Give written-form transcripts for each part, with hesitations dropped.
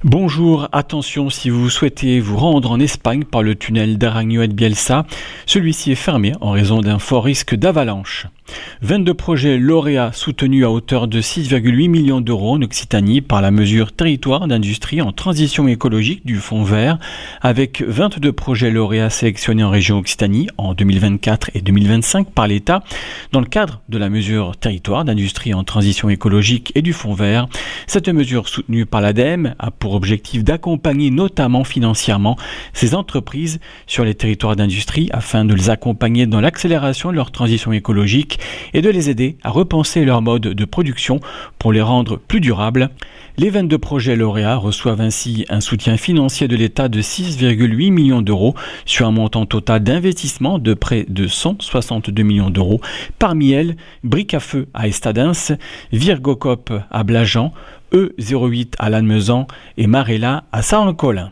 Bonjour, attention si vous souhaitez vous rendre en Espagne par le tunnel d'Araño-et-Bielsa, celui-ci est fermé en raison d'un fort risque d'avalanche. 22 projets lauréats soutenus à hauteur de 6,8 millions d'euros en Occitanie par la mesure Territoire d'industrie en transition écologique du Fonds vert, avec 22 projets lauréats sélectionnés en région Occitanie en 2024 et 2025 par l'État dans le cadre de la mesure Territoire d'industrie en transition écologique et du Fonds vert. Cette mesure soutenue par l'ADEME a pour objectif d'accompagner notamment financièrement ces entreprises sur les territoires d'industrie afin de les accompagner dans l'accélération de leur transition écologique et de les aider à repenser leur mode de production pour les rendre plus durables. Les 22 projets lauréats reçoivent ainsi un soutien financier de l'État de 6,8 millions d'euros sur un montant total d'investissement de près de 162 millions d'euros. Parmi elles, Bric à Feu à Estadens, Virgocop à Blajan, E08 à Lannemezan et Marella à Saint-Colin.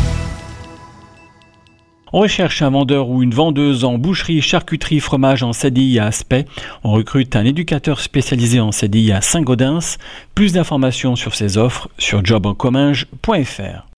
On recherche un vendeur ou une vendeuse en boucherie, charcuterie, fromage en CDI à Aspet. On recrute un éducateur spécialisé en CDI à Saint-Gaudens. Plus d'informations sur ces offres sur jobencomminges.fr.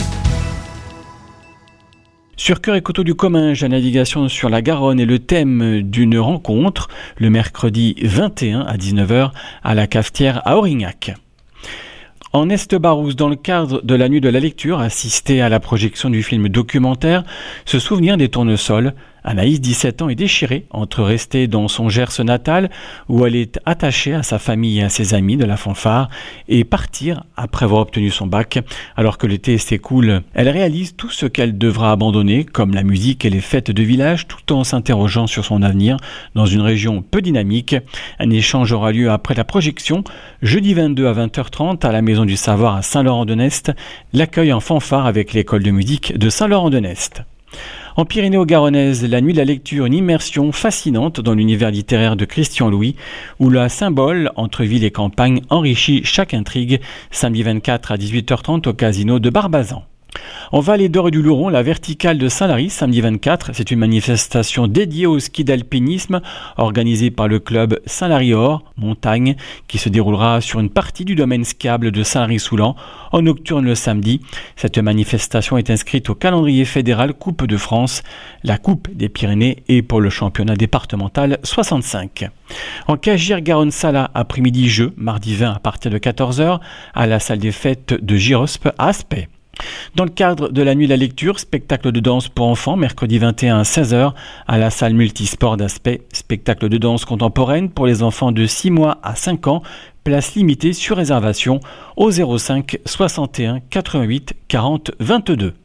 Sur Cœur et Coteaux du Comminges, la navigation sur la Garonne est le thème d'une rencontre le mercredi 21 à 19h à la Cafetière à Aurignac. En Est-Barousse, dans le cadre de la nuit de la lecture, assisté à la projection du film documentaire Se souvenir des tournesols, Anaïs, 17 ans, est déchirée entre rester dans son Gers natal, où elle est attachée à sa famille et à ses amis de la fanfare, et partir après avoir obtenu son bac. Alors que l'été s'écoule, elle réalise tout ce qu'elle devra abandonner, comme la musique et les fêtes de village, tout en s'interrogeant sur son avenir dans une région peu dynamique. Un échange aura lieu après la projection, jeudi 22 à 20h30 à la Maison du Savoir à Saint-Laurent-de-Nest, l'accueil en fanfare avec l'école de musique de Saint-Laurent-de-Nest. En Pyrénées-Garonnaise, la nuit de la lecture, une immersion fascinante dans l'univers littéraire de Christian Louis, où la symbole entre ville et campagne enrichit chaque intrigue, samedi 24 à 18h30 au casino de Barbazan. En Vallée d'Or et du Luron, la verticale de Saint-Lary, samedi 24, c'est une manifestation dédiée au ski d'alpinisme organisée par le club Saint-Lary-Or, montagne, qui se déroulera sur une partie du domaine skiable de Saint-Lary-Soulan en nocturne le samedi. Cette manifestation est inscrite au calendrier fédéral Coupe de France, la Coupe des Pyrénées et pour le championnat départemental 65. En Cagier-Garonne-Sala, après-midi jeu, mardi 20 à partir de 14h, à la salle des fêtes de Girospe à Aspet. Dans le cadre de la nuit de la lecture, spectacle de danse pour enfants, mercredi 21 à 16h à la salle multisport d'Aspet, spectacle de danse contemporaine pour les enfants de 6 mois à 5 ans, place limitée sur réservation au 05 61 88 40 22.